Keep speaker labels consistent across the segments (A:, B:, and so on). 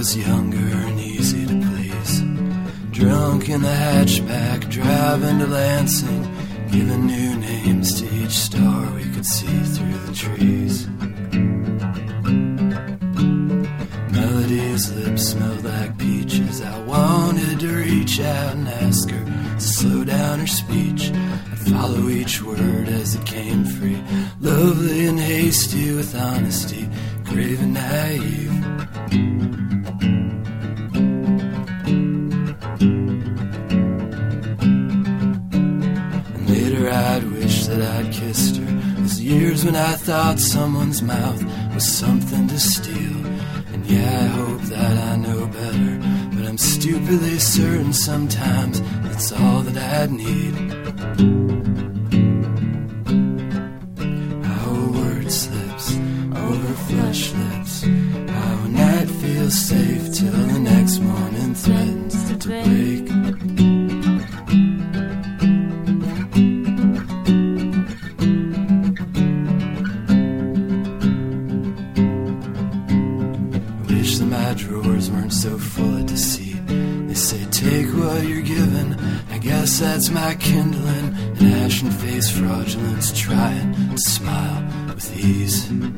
A: was younger and easy to please. Drunk in the hatchback, driving to Lansing, giving new names to each star we could see through the trees. Melody's lips smelled like peaches. I wanted to reach out and ask her to slow down her speech. I'd follow each word as it came free, lovely and hasty with honesty, grave and naive. And later I'd wish that I'd kissed her. Those years when I thought someone's mouth was something to steal. And yeah, I hope that I know better, but I'm stupidly certain sometimes that's all that I'd need. How a word slips over flesh lips, how a night feels safe till the next morning threatens to break. My drawers weren't so full of deceit. They say take what you're given. I guess that's my kindling. An ashen face fraudulence, trying to smile with ease.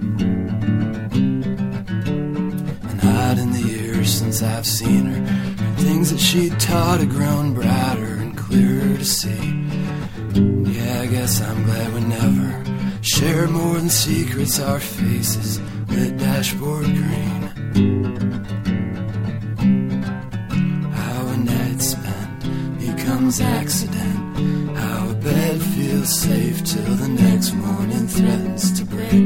A: And odd in the years since I've seen her, things that she taught have grown brighter and clearer to see. Yeah, I guess I'm glad we never shared more than secrets. Our faces lit dashboard green. How a night spent becomes accident, how a bed feels safe till the next morning threatens to break.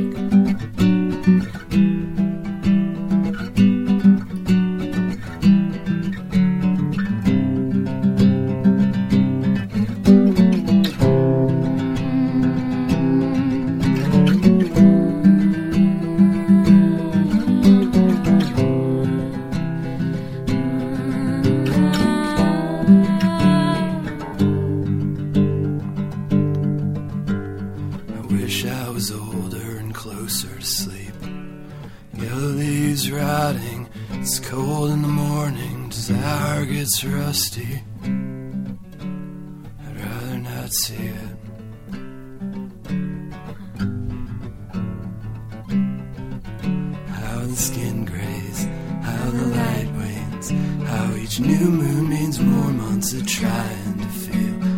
A: Wish I was older and closer to sleep. Yellow leaves rotting, it's cold in the morning, desire gets rusty. I'd rather not see it. How the skin grays, how the light wanes, how each new moon means more months of trying to feel